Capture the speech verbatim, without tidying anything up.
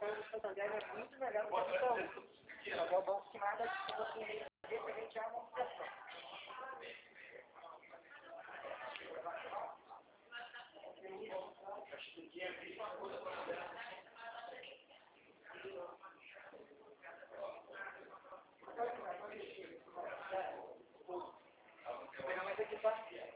coisa do Santander é muito melhor do que a Itaú. Mas é bom que nada que você referente à amortização. Mas aqui tá